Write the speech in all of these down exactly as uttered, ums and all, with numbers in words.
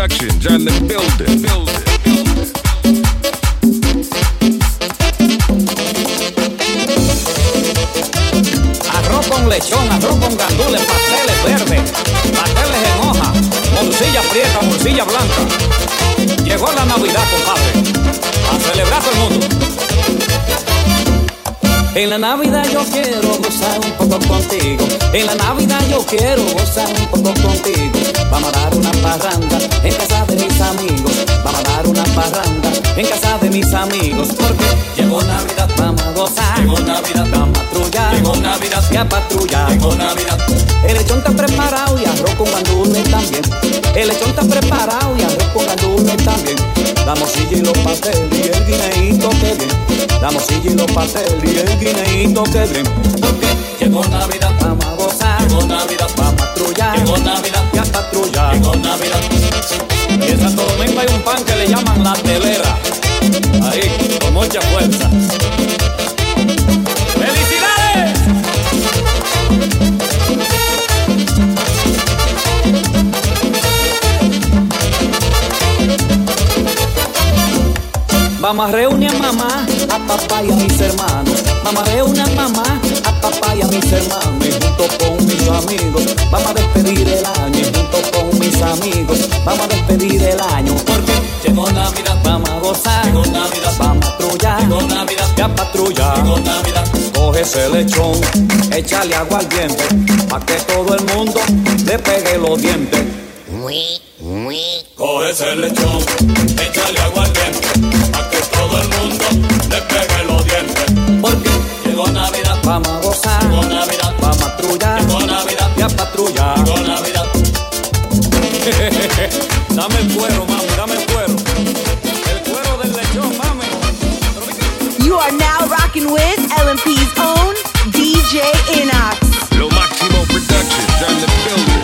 Productions on the building. building. Arroz con lechón, arroz con gandules, pasteles verdes, pasteles en hoja, morcilla prieta, morcilla blanca. Llegó la Navidad, compadre, a celebrar todo el mundo. En la Navidad yo quiero gozar un poco contigo. En la Navidad yo quiero gozar un poco contigo. Vamos a dar una parranda en casa de mis amigos. Vamos a dar una parranda en casa de mis amigos. Porque llegó Navidad, vamos a gozar. Llegó Navidad, vamos a patrullar. Llegó Navidad, y a patrullar. Llegó Navidad. El lechón está preparado y arroz con gandules también. El lechón está preparado y arroz con gandules también. La morcilla y los pasteles y el guineíto que bien. La morcilla y los pasteles y el guineíto que bien. Porque llegó Navidad, vamos a gozar. Llegó Navidad, vamos a patrullar. Llegó Navidad, y a patrullar. Llegó Navidad. Y en Santo Domingo hay un pan que le llaman la telera. Ahí, con mucha fuerza. ¡Felicidades! Vamos a reunir a mamá, a papá y a mis hermanos. Vamos a reunir a mamá, a papá y a mis hermanos. Y junto con mis amigos vamos a despedir el año. Y junto con mis amigos vamos a despedir el año. Porque llegó Navidad, vamos a gozar. Llegó Navidad, vamos a patrullar. Llegó Navidad, y a patrullar. Llegó Navidad. Coge ese lechón, échale agua al diente, pa' que todo el mundo le pegue los dientes. Coge ese lechón, échale agua al diente, pa' que todo el mundo le pegue los dientes. Porque llegó Navidad, vamos a gozar. Llegó Navidad, vamos a patrullar. Llegó Navidad, y a patrullar. Llegó Navidad. Dame el cuero, mami, dame el cuero. El cuero del lechón, mami. You are now rocking with L M P's own D J Inox. Lo Máximo Productions on the building.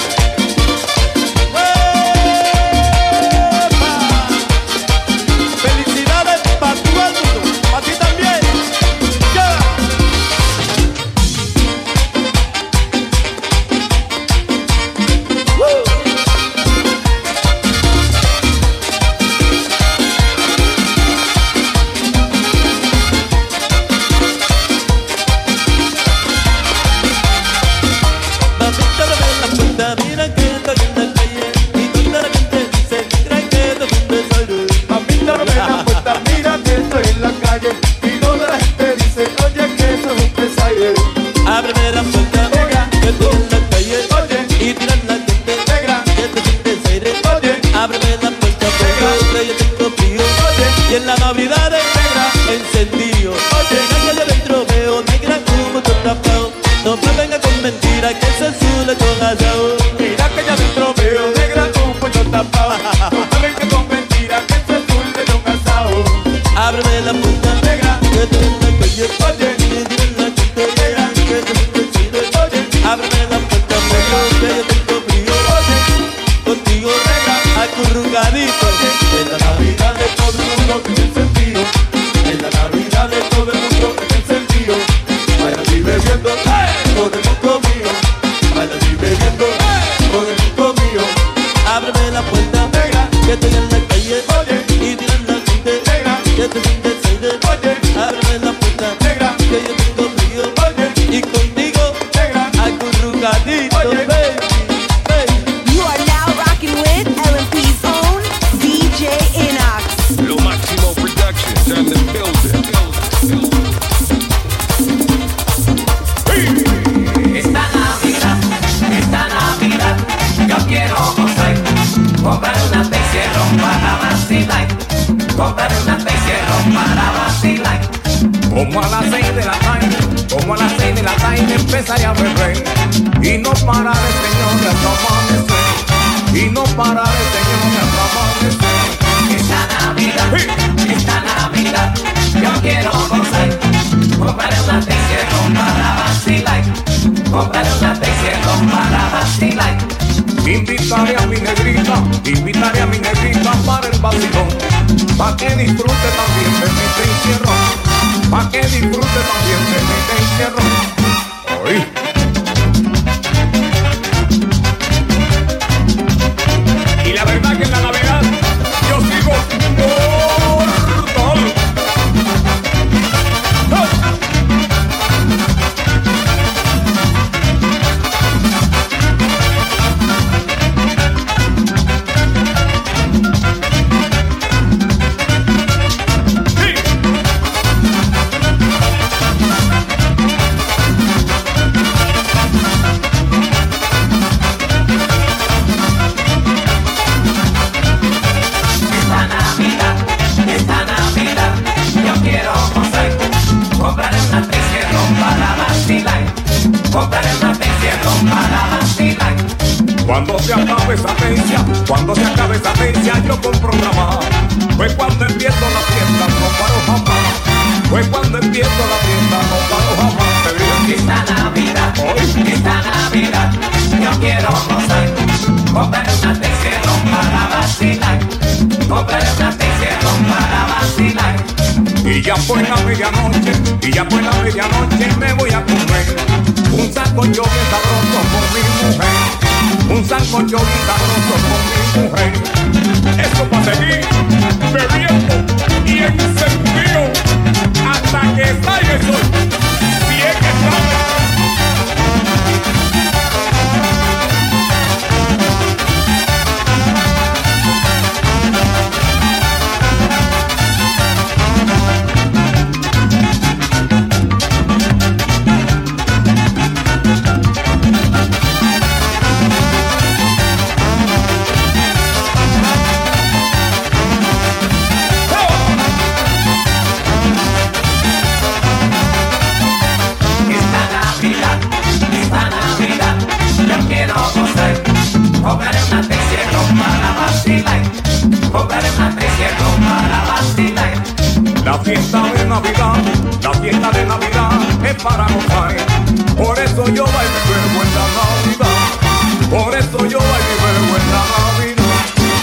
Y en la Navidad es negra, encendido. Oye, que de dentro veo negra como tu tapao. No me venga con mentiras que eso es su lechón asado. Mira que ya dentro veo negra como tu tapao. No me venga con mentiras que eso es su lechón asado. Ábreme la puerta negra, que te en la calle. Oye, y dile la gente negra, que te siento el oye, ábreme la puerta negra, que yo tengo frío. Oye, contigo negra, acurrucadito. En la Navidad de todo el mundo que tiene sentido. En la Navidad de todo el mundo que tiene sentido. Vaya así bebiendo con el mundo mío. Vaya así bebiendo con el mundo mío. Ábreme la puerta negra, que estoy en la calle. Oye, y dile a la gente negra, que te sientes aire. Oye, ábreme la puerta negra, que yo tengo frío. Oye, y contigo negra, acurrucadito. Oye, baby, baby. You are now rocking with L M P's own D J Inox. Lo Máximo Productions on the building. Esta Navidad, esta Navidad, yo quiero gozar. Comprar una Teixeron para vacilar. Comprar una Teixeron para vacilar. Como a las seis de la tarde, como a las seis de la tarde empezaré a beber. Y no pararé, Señor, hasta amanecer. Y no pararé, Señor, hasta amanecer. Esta Navidad, esta Navidad, yo quiero gozar. Compraré una Teixeron para vacilar. Compraré una Teixeron para vacilar. Invitaré a mi negrita, invitaré a mi negrita para el vacilón. Pa' que disfrute también de mi Teixeron. Pa' que disfrute también de mi Teixeron. Oí. Y la verdad que la compraré una pensión para vacilar. Cuando se acabe esa fecha, cuando se acabe esa fecha, yo compro una más. Fue cuando empiezo la fiesta, no paro jamás. Fue cuando empiezo la fiesta, no paro jamás. Esta Navidad, esta Navidad, yo quiero gozar. Compraré una pensión para vacilar. Compraré una pensión para vacilar. Y ya fue la medianoche, y ya fue la medianoche, me voy a comer un sancocho bien sabroso con mi mujer. Un sancocho bien sabroso con mi mujer. Eso para seguir bebiendo y encendido hasta que salga el sol. Si es que sale. Compraré una pensión para vacilar. Compraré una pensión para vacilar. La fiesta de Navidad, la fiesta de Navidad es para gozar. Por eso yo bailo y bebo en la Navidad. Por eso yo bailo y bebo en la Navidad.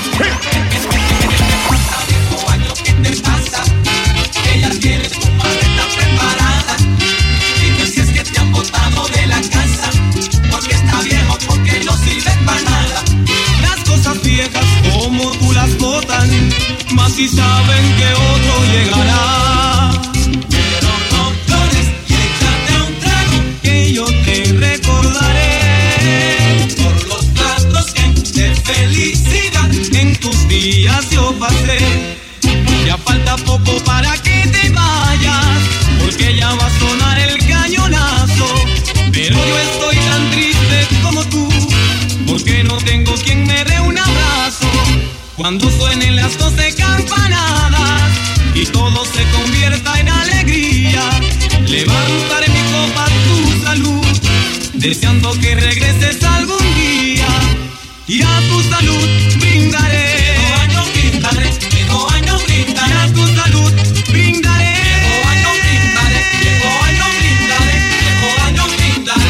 Viejo año, ¿qué te pasa? Ella tiene tu maleta preparada. Dime si es que te han botado de la casa. Porque está viejo, porque no sirve para nada. Las cosas viejas como tú las botan, más si saben que otro llegará. Pero no llores y échate un trago, Que yo te recordaré por los rastros que de felicidad en tus días yo pasé. Ya falta poco para que te vayas, porque ya va a sonar el cañonazo. Pero yo estoy tan triste como tú, porque no tengo quien me dé un abrazo. Cuando suenen las doce campanadas y todo se convierta en alegría, levantaré mi copa a tu salud, deseando que regreses algún día. Y a tu salud brindaré. Viejo año brindaré, viejo año brindaré. Y a tu salud brindaré. Viejo año brindaré, viejo año brindaré, viejo año brindaré.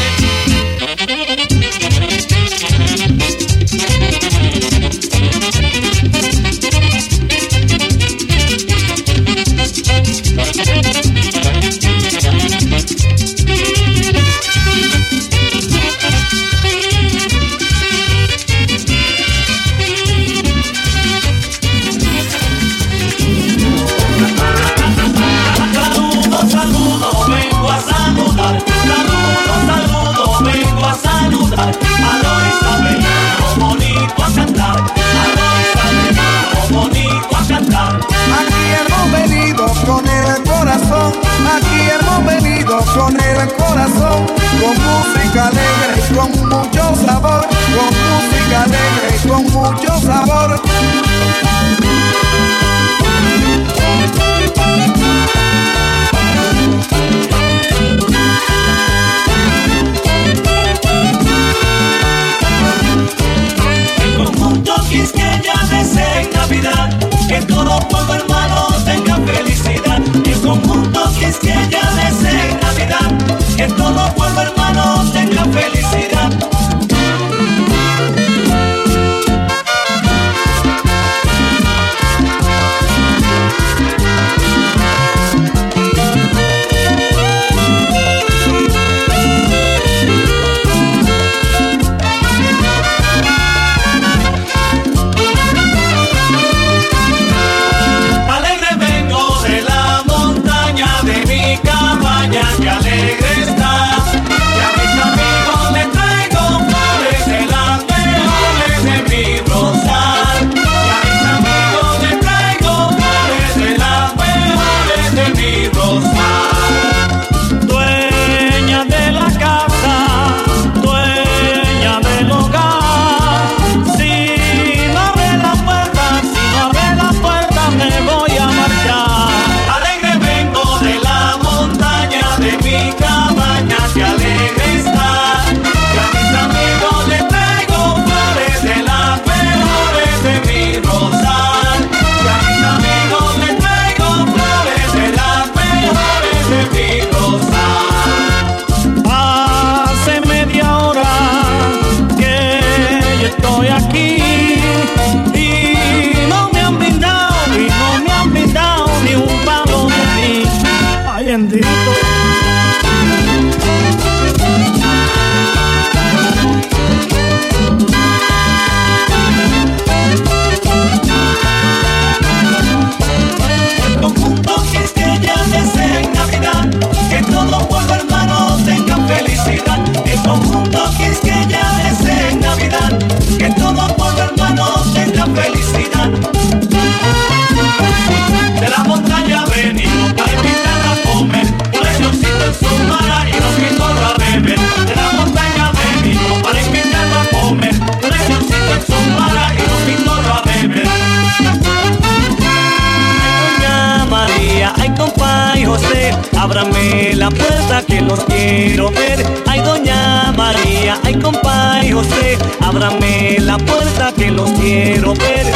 ábrame la puerta que los quiero ver. Ay, doña María, ay, compa y José, ábrame la puerta que los quiero ver.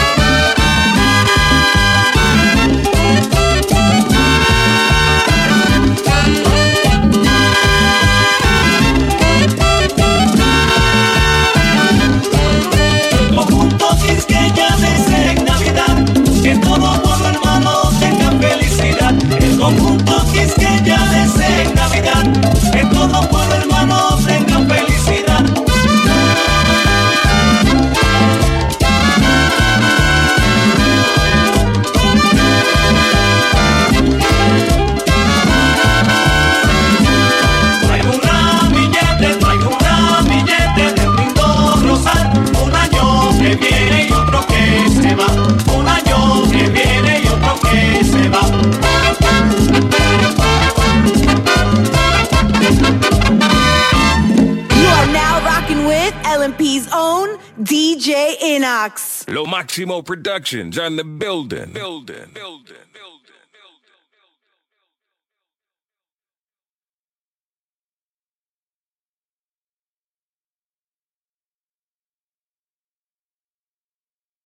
Que todo pueblo hermano tenga felicidad. El conjunto Quisqueya desea Navidad. Que todo pueblo hermano tenga felicidad. Traigo un ramillete, traigo un ramillete de un lindo rosal. Un año que viene y otro que se va. Un año que viene y otro que se va. You are now rocking with L M P's own D J Inox. Lo Maximo Productions on the building. Building. Building. Building.